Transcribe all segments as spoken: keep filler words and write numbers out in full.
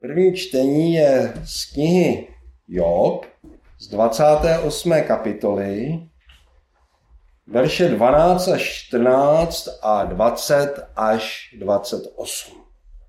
První čtení je z knihy Job z dvacáté osmé kapitoly, verše dvanáct až čtrnáct a dvacet až dvacet osm.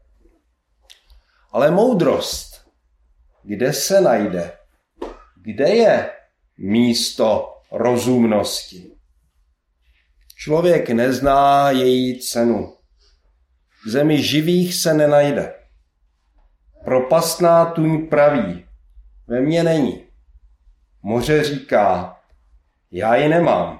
Ale moudrost, kde se najde? Kde je místo rozumnosti? Člověk nezná její cenu. V zemi živých se nenajde. Propastná tuň praví, ve mně není. Moře říká, já ji nemám.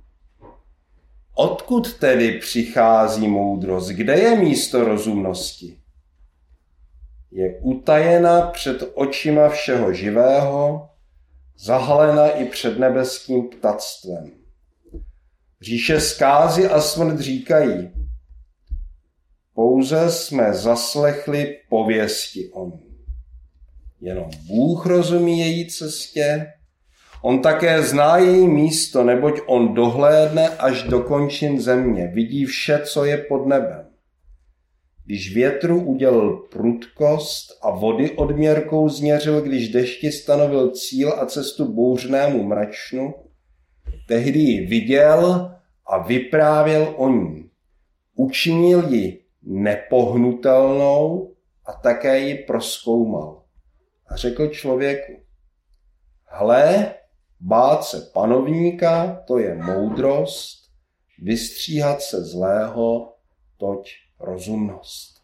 Odkud tedy přichází moudrost? Kde je místo rozumnosti? Je utajena před očima všeho živého, zahalena i před nebeským ptactvem. Říše zkázy a smrt říkají, pouze jsme zaslechli pověsti o ní. Jenom Bůh rozumí její cestě, on také zná její místo, neboť on dohlédne až do končin země, vidí vše, co je pod nebem. Když větru udělil prudkost a vody odměrkou změřil, když dešti stanovil cíl a cestu bouřnému mračnu, tehdy ji viděl a vyprávěl o ní. Učinil ji nepohnutelnou a také ji prozkoumal. A řekl člověku, hle, bát se panovníka, to je moudrost, vystříhat se zlého, toť rozumnost.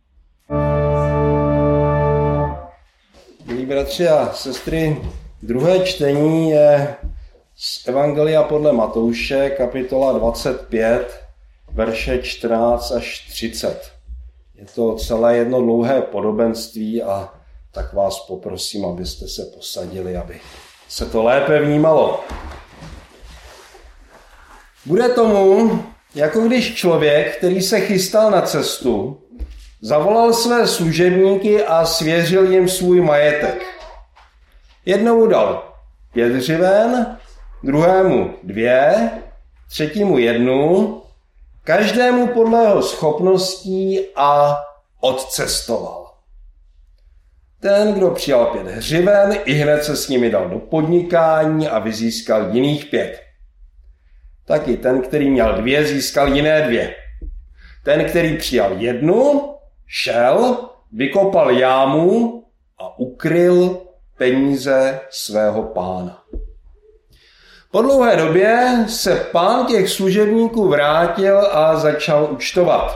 Milí bratři a sestry, druhé čtení je z Evangelia podle Matouše, kapitola dvacet pět, verše čtrnáct až třicet. Je to celé jedno dlouhé podobenství a tak vás poprosím, abyste se posadili, aby se to lépe vnímalo. Bude tomu, jako když člověk, který se chystal na cestu, zavolal své služebníky a svěřil jim svůj majetek. Jednomu dal pět hřiven, druhému dvě, třetímu jednu, každému podle jeho schopností a odcestoval. Ten, kdo přijal pět hřiven, i hned se s nimi dal do podnikání a vyzískal jiných pět. Taky ten, který měl dvě, získal jiné dvě. Ten, který přijal jednu, šel, vykopal jámu a ukryl peníze svého pána. Po dlouhé době se pán těch služebníků vrátil a začal účtovat.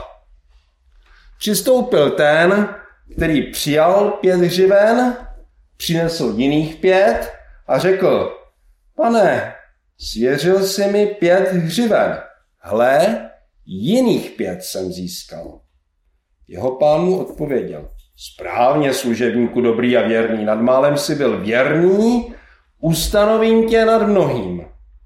Přistoupil ten, který přijal pět hřiven, přinesl jiných pět a řekl, pane, svěřil jsi mi pět hřiven, hle, jiných pět jsem získal. Jeho pán mu odpověděl, správně, služebníku dobrý a věrný, nad málem si byl věrný, ustanovím tě nad mnohým.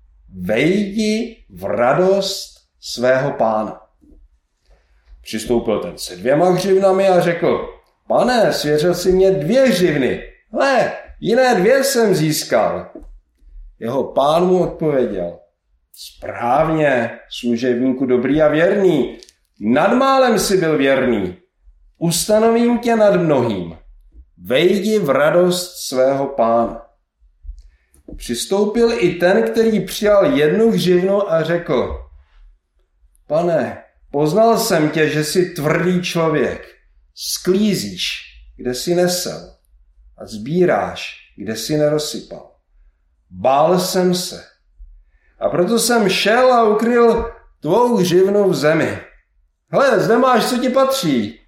Vejdi v radost svého pána. Přistoupil ten se dvěma hřivnami a řekl, pane, svěřil si mě dvě hřivny. Hle, jiné dvě jsem získal. Jeho pán mu odpověděl, správně, služebníku dobrý a věrný, nad málem si byl věrný, ustanovím tě nad mnohým. Vejdi v radost svého pána. Přistoupil i ten, který přijal jednu hřivnu a řekl, pane, poznal jsem tě, že jsi tvrdý člověk, sklízíš, kde jsi nesel a sbíráš, kde jsi nerozsypal. Bál jsem se a proto jsem šel a ukryl tvou hřivnu v zemi. Hle, zde máš, co ti patří.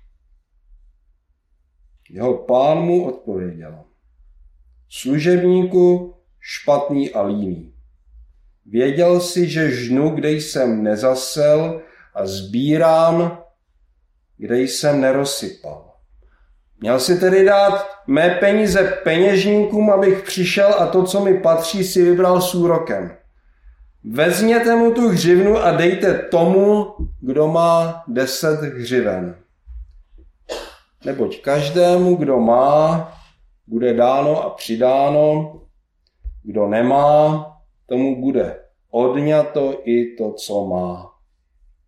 Jeho pán mu odpověděl, služebníku špatný a líný. Věděl jsi, že žnu, kde jsem nezasel a sbírám, kde jsem nerozsypal. Měl si tedy dát mé peníze peněžníkům, abych přišel a to, co mi patří, si vybral s úrokem. Vezměte mu tu hřivnu a dejte tomu, kdo má deset hřiven. Neboť každému, kdo má, bude dáno a přidáno, kdo nemá, tomu bude odňato i to, co má.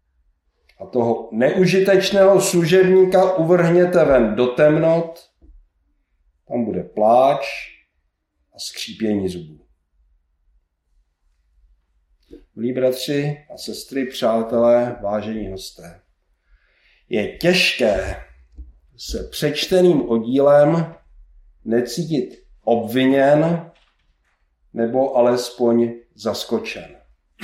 A toho neužitečného služebníka uvrhněte ven do temnot, tam bude pláč a skřípění zubů. Milí bratři a sestry, přátelé, vážení hosté, je těžké se přečteným oddílem necítit obviněn nebo alespoň zaskočen.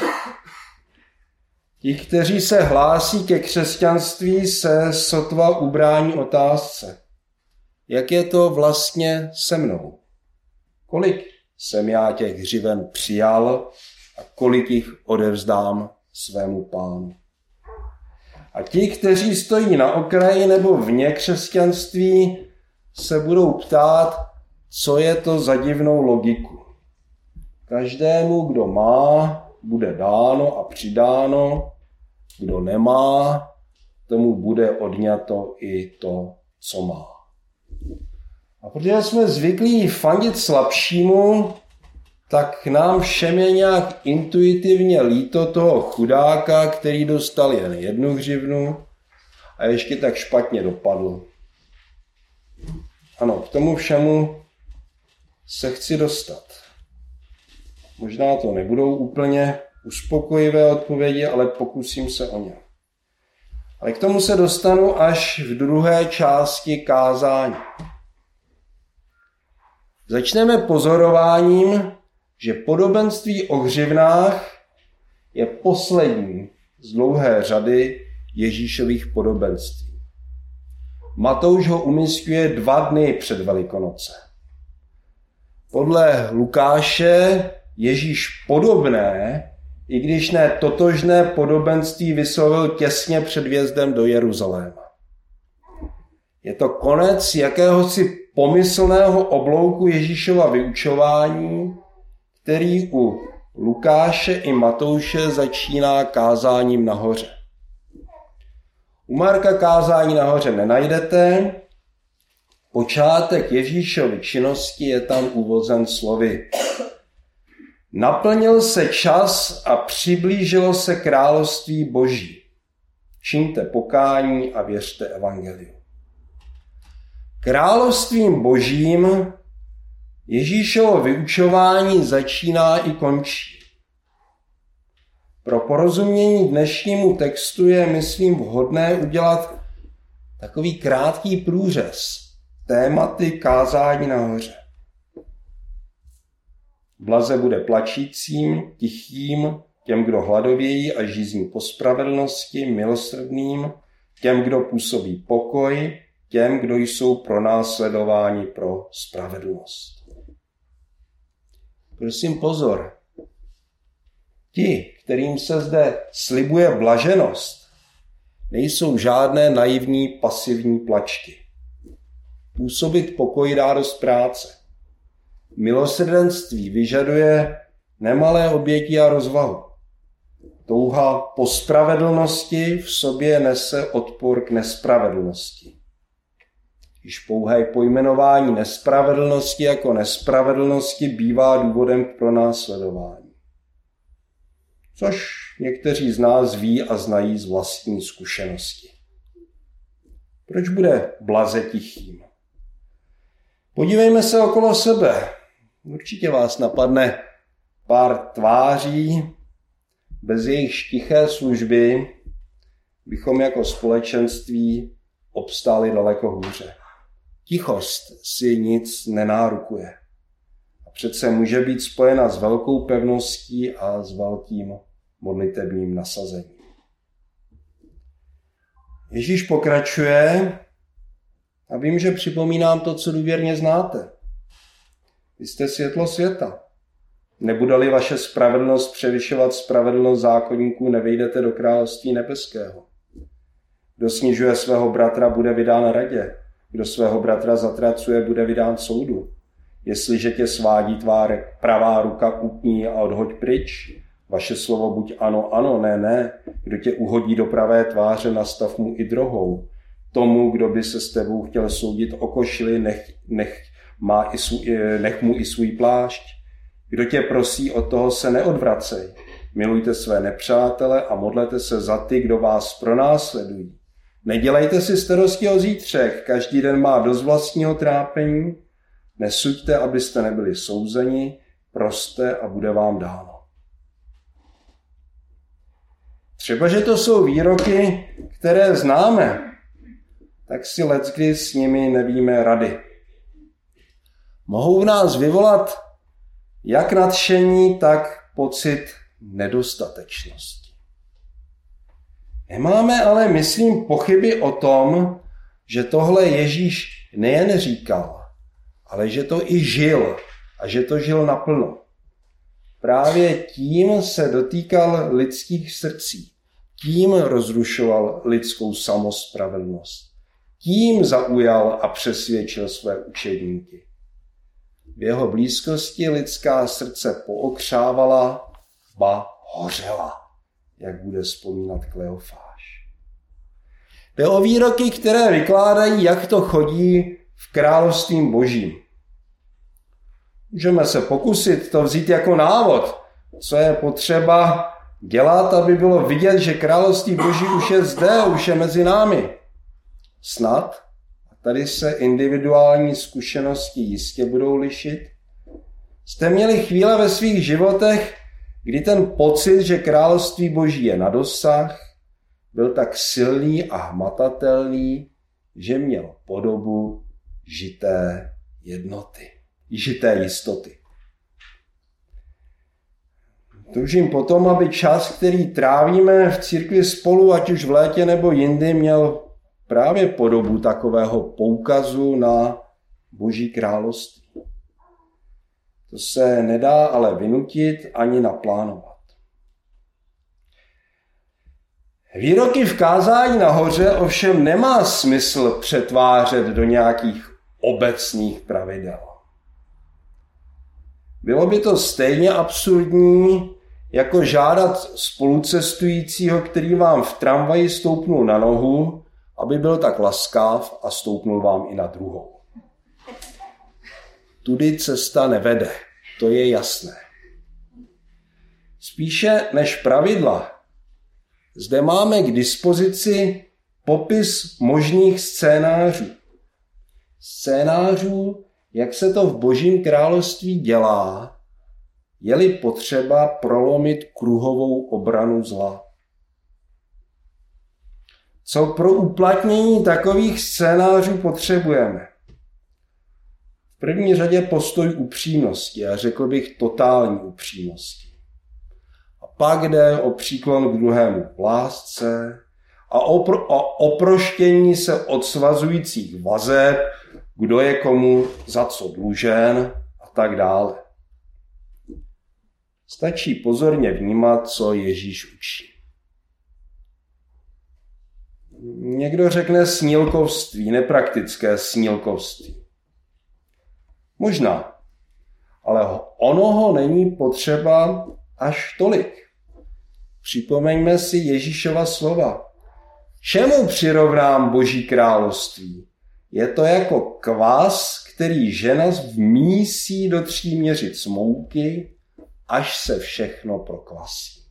Ti, kteří se hlásí ke křesťanství, se sotva ubrání otázce. Jak je to vlastně se mnou? Kolik jsem já těch hřiven přijal a kolik jich odevzdám svému Pánu? A ti, kteří stojí na okraji nebo vně křesťanství, se budou ptát, co je to za divnou logiku. Každému, kdo má, bude dáno a přidáno, kdo nemá, tomu bude odňato i to, co má. A protože jsme zvyklí fandit slabšímu, tak nám všem je nějak intuitivně líto toho chudáka, který dostal jen jednu hřivnu a ještě tak špatně dopadl. Ano, k tomu všemu se chci dostat. Možná to nebudou úplně uspokojivé odpovědi, ale pokusím se o ně. Ale k tomu se dostanu až v druhé části kázání. Začneme pozorováním, že podobenství o hřivnách je poslední z dlouhé řady Ježíšových podobenství. Matouš ho umísťuje dva dny před Velikonoce. Podle Lukáše Ježíš podobné, i když ne totožné podobenství vyslovil těsně před vjezdem do Jeruzaléma. Je to konec jakéhosi pomyslného oblouku Ježíšova vyučování, který u Lukáše i Matouše začíná kázáním nahoře. U Marka kázání nahoře nenajdete. Počátek Ježíšovy činnosti je tam uvozen slovy. Naplnil se čas a přiblížilo se království Boží. Čiňte pokání a věřte evangeliu. Královstvím Božím Ježíšovo vyučování začíná i končí. Pro porozumění dnešnímu textu je, myslím, vhodné udělat takový krátký průřez tématy kázání nahoře. Blaze bude plačícím, tichým, těm, kdo hladovějí a žízní po spravedlnosti, milosrdným, těm, kdo působí pokoj, těm, kdo jsou pronásledováni pro spravedlnost. Prosím pozor. Ti, kterým se zde slibuje blaženost, nejsou žádné naivní pasivní plačky. Působit pokoj dá dost práce. Milosrdenství vyžaduje nemalé oběti a rozvahu. Touha po spravedlnosti v sobě nese odpor k nespravedlnosti. Již pouhé pojmenování nespravedlnosti jako nespravedlnosti bývá důvodem k pronásledování. Což někteří z nás ví a znají z vlastní zkušenosti. Proč bude blaze tichým? Podívejme se okolo sebe. Určitě vás napadne pár tváří, bez jejich tiché služby bychom jako společenství obstáli daleko hůře. Tichost si nic nenárukuje. A přece může být spojena s velkou pevností a s velkým modlitebním nasazením. Ježíš pokračuje a vím, že připomínám to, co důvěrně znáte. Vy jste světlo světa. Nebude-li vaše spravedlnost převyšovat spravedlnost zákonníků, nevejdete do království nebeského. Kdo snižuje svého bratra, bude vydán radě. Kdo svého bratra zatracuje, bude vydán soudu. Jestliže tě svádí tvár pravá ruka, utní a odhoď pryč. Vaše slovo buď ano, ano, ne, ne. Kdo tě uhodí do pravé tváře, nastav mu i druhou. Tomu, kdo by se s tebou chtěl soudit o košili, nech, nech, má i svůj, nech mu i svůj plášť. Kdo tě prosí, od toho se neodvracej. Milujte své nepřátele a modlete se za ty, kdo vás pronásledují. Nedělejte si starosti o zítřek, každý den má dost vlastního trápení Nesuďte, abyste nebyli souzeni, proste a bude vám dáno. Třeba, že to jsou výroky, které známe, tak si leckdy s nimi nevíme rady. Mohou v nás vyvolat jak nadšení, tak pocit nedostatečnosti. Nemáme ale, myslím, pochyby o tom, že tohle Ježíš nejen říkal, ale že to i žil a že to žil naplno. Právě tím se dotýkal lidských srdcí, tím rozrušoval lidskou samospravedlnost, tím zaujal a přesvědčil své učedníky. V jeho blízkosti lidská srdce pookřávala, ba hořela, jak bude vzpomínat Kleofáš. Jde o výroky, které vykládají, jak to chodí v království božím. Můžeme se pokusit to vzít jako návod, co je potřeba dělat, aby bylo vidět, že království boží už je zde, už je mezi námi. Snad, a tady se individuální zkušenosti jistě budou lišit, jste měli chvíle ve svých životech, kdy ten pocit, že království boží je na dosah, byl tak silný a hmatatelný, že měl podobu žité jednoty, žité jistoty. Toužím potom, aby čas, který trávíme v církvi spolu, ať už v létě nebo jindy, měl právě podobu takového poukazu na Boží království. To se nedá ale vynutit ani naplánovat. Výroky v kázání nahoře ovšem nemá smysl přetvářet do nějakých obecných pravidel. Bylo by to stejně absurdní, jako žádat spolucestujícího, který vám v tramvaji stoupnul na nohu, aby byl tak laskav a stoupnul vám i na druhou. Tudy cesta nevede, to je jasné. Spíše než pravidla, zde máme k dispozici popis možných scénářů. Scénářů, jak se to v Božím království dělá, je-li potřeba prolomit kruhovou obranu zla. Co pro uplatnění takových scénářů potřebujeme? V první řadě postoj upřímnosti, a řekl bych totální upřímnosti. A pak jde o příklon k druhému v lásce a o, pro, o oproštění se od svazujících vazeb, kdo je komu za co dlužen a tak dále. Stačí pozorně vnímat, co Ježíš učí. Někdo řekne snílkovství, nepraktické snílkovství. Možná, ale onoho není potřeba až tolik. Připomeňme si Ježíšova slova. Čemu přirovnám Boží království? Je to jako kvas, který žena vmísí do tří měřic mouky, až se všechno prokvasí.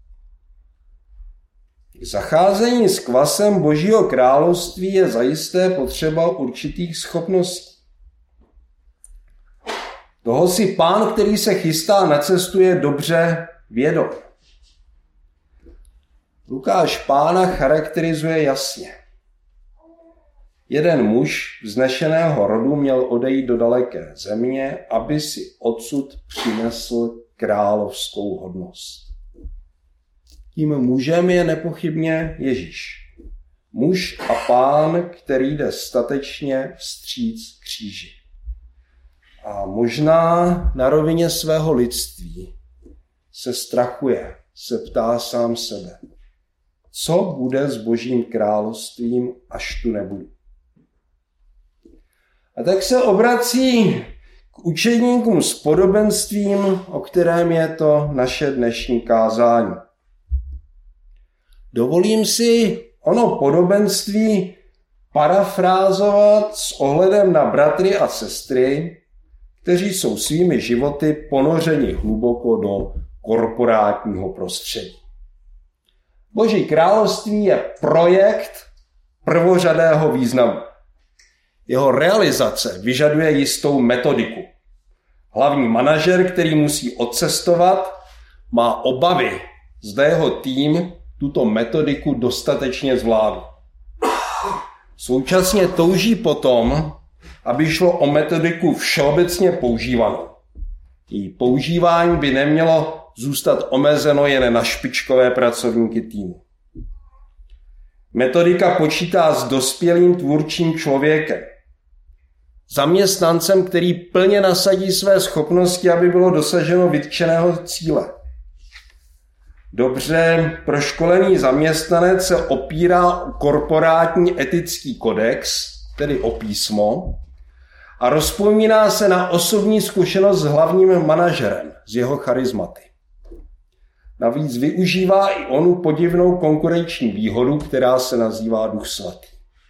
K zacházení s kvasem Božího království je zajisté potřeba určitých schopností. Toho si Pán, který se chystá na cestu, je dobře vědom. Lukáš Pána charakterizuje jasně. Jeden muž vznešeného rodu měl odejít do daleké země, aby si odsud přinesl královskou hodnost. Tím mužem je nepochybně Ježíš. Muž a Pán, který jde statečně vstříc kříži. A možná na rovině svého lidství se strachuje, se ptá sám sebe. Co bude s Božím královstvím, až tu nebudu? A tak se obrací k učedníkům s podobenstvím, o kterém je to naše dnešní kázání. Dovolím si ono podobenství parafrázovat s ohledem na bratry a sestry, kteří jsou svými životy ponořeni hluboko do korporátního prostředí. Boží království je projekt prvořadého významu. Jeho realizace vyžaduje jistou metodiku. Hlavní manažer, který musí odcestovat, má obavy, zda jeho tým tuto metodiku dostatečně zvládl. Současně touží potom, aby šlo o metodiku všeobecně používanou. Její používání by nemělo zůstat omezeno jen na špičkové pracovníky týmu. Metodika počítá s dospělým tvůrčím člověkem. Zaměstnancem, který plně nasadí své schopnosti, aby bylo dosaženo vytčeného cíle. Dobře proškolený zaměstnanec se opírá o korporátní etický kodex, tedy o písmo, a rozpomíná se na osobní zkušenost s hlavním manažerem, z jeho charizmaty. Navíc využívá i onu podivnou konkurenční výhodu, která se nazývá Duch svatý.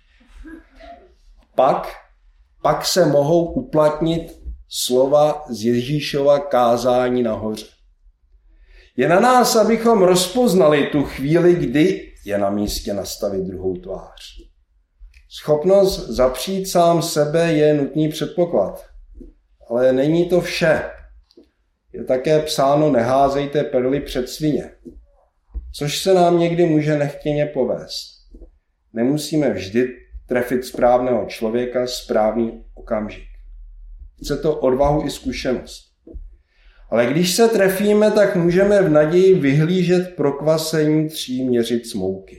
Pak, pak se mohou uplatnit slova z Ježíšova kázání nahoře. Je na nás, abychom rozpoznali tu chvíli, kdy je na místě nastavit druhou tvář. Schopnost zapřít sám sebe je nutný předpoklad. Ale není to vše. Je také psáno, neházejte perly před svině. Což se nám někdy může nechtěně povést. Nemusíme vždy trefit správného člověka správný okamžik. Chce to odvahu i zkušenost. Ale když se trefíme, tak můžeme v naději vyhlížet prokvasení tří měřic mouky.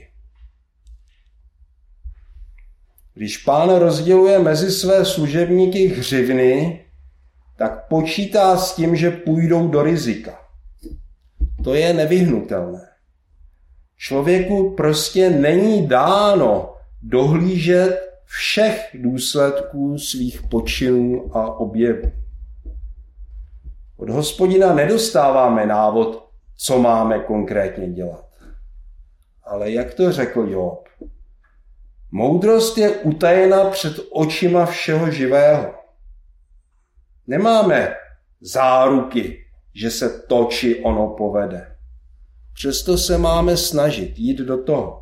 Když Pán rozděluje mezi své služebníky hřivny, tak počítá s tím, že půjdou do rizika. To je nevyhnutelné. Člověku prostě není dáno dohlížet všech důsledků svých počinů a objevů. Od Hospodina nedostáváme návod, co máme konkrétně dělat. Ale jak to řekl Job? Moudrost je utajena před očima všeho živého. Nemáme záruky, že se to či ono povede. Přesto se máme snažit jít do toho.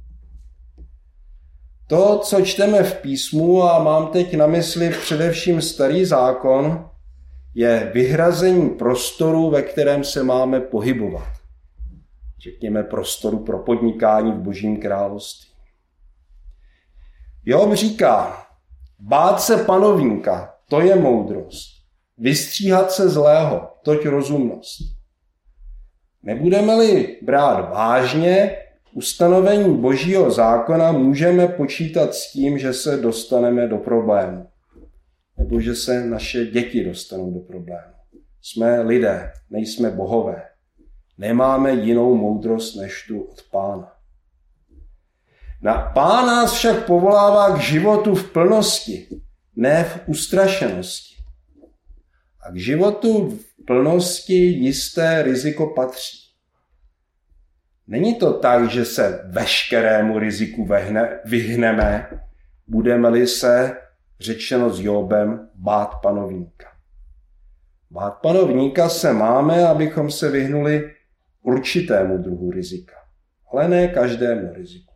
To, co čteme v písmu, a mám teď na mysli především Starý zákon, je vyhrazení prostoru, ve kterém se máme pohybovat. Řekněme prostoru pro podnikání v Božím království. Job říká, bát se panovníka, to je moudrost. Vystříhat se zlého, toť rozumnost. Nebudeme-li brát vážně ustanovení Božího zákona, můžeme počítat s tím, že se dostaneme do problému. Nebo že se naše děti dostanou do problému. Jsme lidé, nejsme bohové. Nemáme jinou moudrost než tu od Pána. Na Pán nás však povolává k životu v plnosti, ne v ustrašenosti. A k životu v plnosti jisté riziko patří. Není to tak, že se veškerému riziku vehne, vyhneme, budeme-li se, řečeno s Jobem, bát panovníka. Bát panovníka se máme, abychom se vyhnuli určitému druhu rizika, ale ne každému riziku.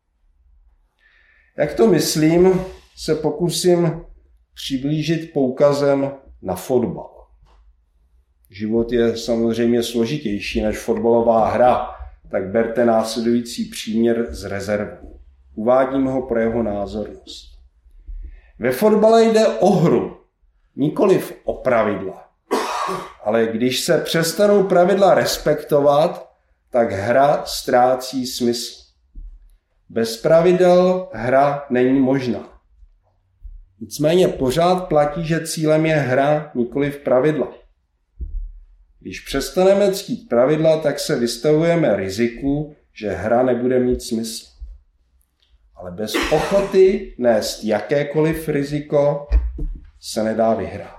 Jak to myslím, se pokusím přiblížit poukazem na fotbal. Život je samozřejmě složitější než fotbalová hra, tak berte následující příměr z rezervy. Uvádím ho pro jeho názornost. Ve fotbale jde o hru, nikoliv o pravidla. Ale když se přestanou pravidla respektovat, tak hra ztrácí smysl. Bez pravidel hra není možná. Nicméně pořád platí, že cílem je hra, nikoliv pravidla. Když přestaneme ctít pravidla, tak se vystavujeme riziku, že hra nebude mít smysl. Ale bez ochoty nést jakékoliv riziko se nedá vyhrát.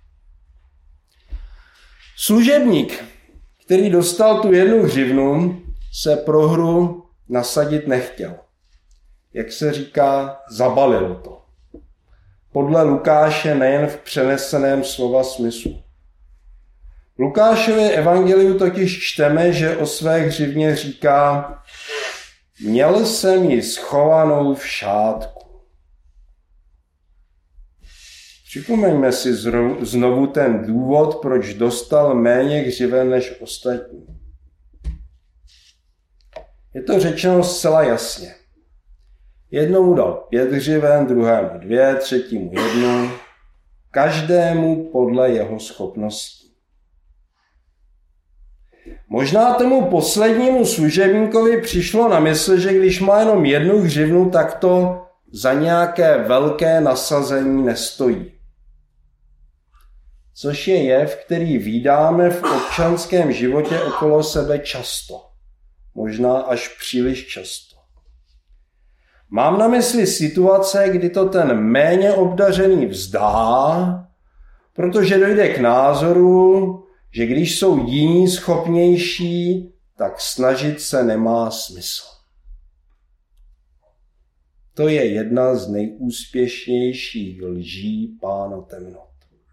Služebník, který dostal tu jednu hřivnu, se pro hru nasadit nechtěl. Jak se říká, zabalil to. Podle Lukáše nejen v přeneseném slova smyslu. V Lukášově evangeliu totiž čteme, že o své hřivně říká, měl jsem ji schovanou v šátku. Připomeňme si znovu ten důvod, proč dostal méně hřiven než ostatní. Je to řečeno zcela jasně. Jednomu dal pět hřiven, druhému dvě, třetímu jednu, každému podle jeho schopností. Možná tomu poslednímu služebníkovi přišlo na mysl, že když má jenom jednu hřivnu, tak to za nějaké velké nasazení nestojí. Což je jev, který vídáme v občanském životě okolo sebe často. Možná až příliš často. Mám na mysli situace, kdy to ten méně obdařený vzdá, protože dojde k názoru, že když jsou jiní schopnější, tak snažit se nemá smysl. To je jedna z nejúspěšnějších lží pána temnot.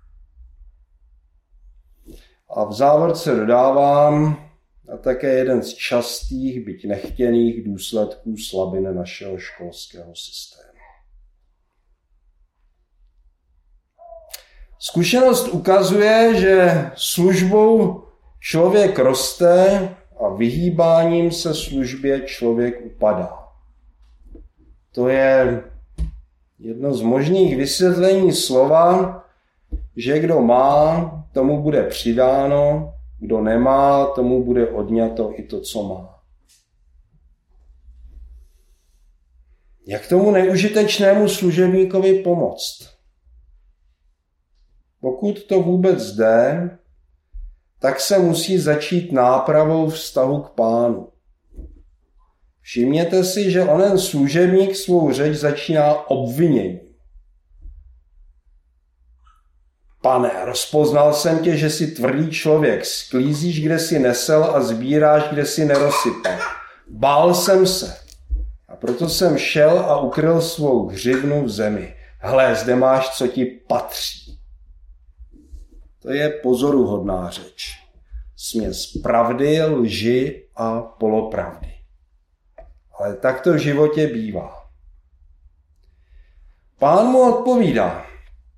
A v závorce dodávám, a také jeden z častých, byť nechtěných důsledků slabiny našeho školského systému. Zkušenost ukazuje, že službou člověk roste a vyhýbáním se službě člověk upadá. To je jedno z možných vysvětlení slova, že kdo má, tomu bude přidáno, kdo nemá, tomu bude odňato i to, co má. Jak tomu neužitečnému služebníkovi pomoct? Pokud to vůbec jde, tak se musí začít nápravou vztahu k Pánu. Všimněte si, že onen služebník svou řeč začíná obviněním. Pane, rozpoznal jsem tě, že jsi tvrdý člověk, sklízíš, kde jsi nesel a sbíráš, kde jsi nerozsypal. Bál jsem se a proto jsem šel a ukryl svou hřivnu v zemi. Hle, zde máš, co ti patří. To je pozoruhodná řeč. Směs pravdy, lži a polopravdy. Ale tak to v životě bývá. Pán mu odpovídá.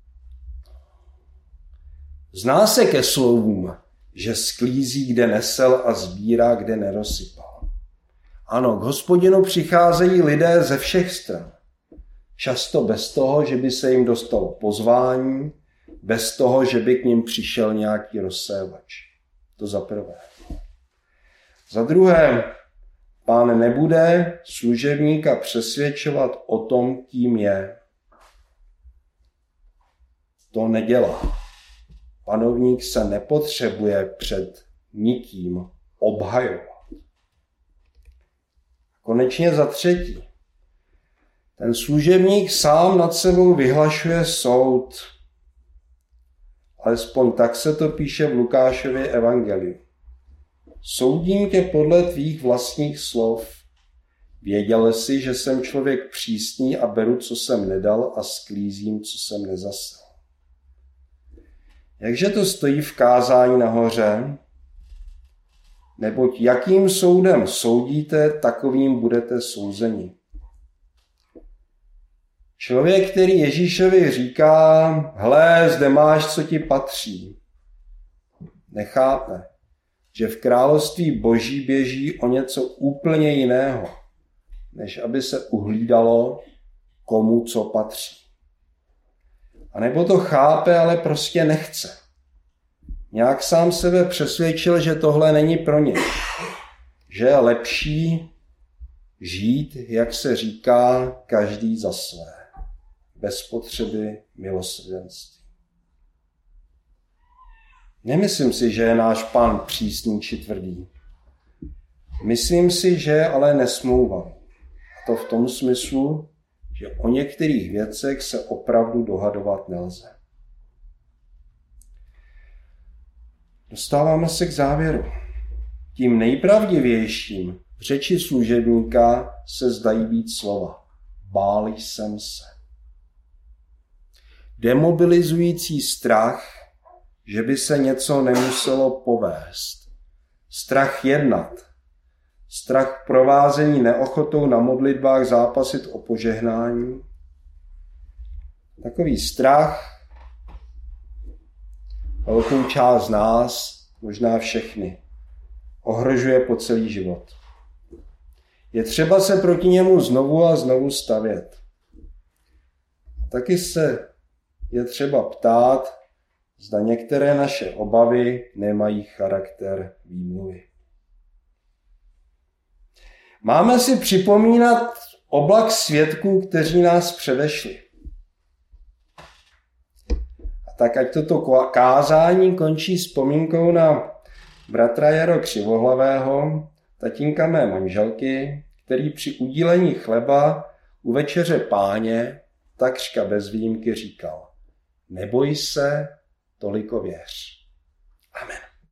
Zná se ke slovům, že sklízí, kde nesel a sbírá, kde nerozsypal. Ano, k Hospodinu přicházejí lidé ze všech stran. Často bez toho, že by se jim dostalo pozvání, bez toho, že by k nim přišel nějaký rozsévač. To za prvé. Za druhé, Pán nebude služebníka přesvědčovat o tom, kým je. To nedělá. Panovník se nepotřebuje před nikým obhajovat. Konečně za třetí. Ten služebník sám nad sebou vyhlašuje soud. Alespoň tak se to píše v Lukášově evangeliu. Soudím tě podle tvých vlastních slov. Věděl jsi, že jsem člověk přísný a beru, co jsem nedal a sklízím, co jsem nezasel. Jakže to stojí v kázání nahoře? Neboť jakým soudem soudíte, takovým budete souzeni. Člověk, který Ježíšovi říká, hle, zde máš, co ti patří, nechápe, že v království Boží běží o něco úplně jiného, než aby se uhlídalo, komu co patří. A nebo to chápe, ale prostě nechce. Nějak sám sebe přesvědčil, že tohle není pro ně. Že je lepší žít, jak se říká, každý za své. Bez potřeby milosrdenství. Nemyslím si, že je náš Pán přísný či tvrdý. Myslím si, že je ale nesmlouvavý. A to v tom smyslu, že o některých věcech se opravdu dohadovat nelze. Dostáváme se k závěru. Tím nejpravdivějším v řeči služebníka se zdají být slova. Bál jsem se. Demobilizující strach, že by se něco nemuselo povést. Strach jednat. Strach provázení neochotou na modlitbách zápasit o požehnání. Takový strach velkou část z nás, možná všechny, ohrožuje po celý život. Je třeba se proti němu znovu a znovu stavět. A taky se je třeba ptát, zda některé naše obavy nemají charakter výmluvy. Máme si připomínat oblak svědků, kteří nás předešli. A tak ať toto kázání končí vzpomínkou na bratra Jaro Křivohlavého, tatínka mé manželky, který při udílení chleba u večeře Páně takřka bez výjimky říkal: neboj se, toliko věř. Amen.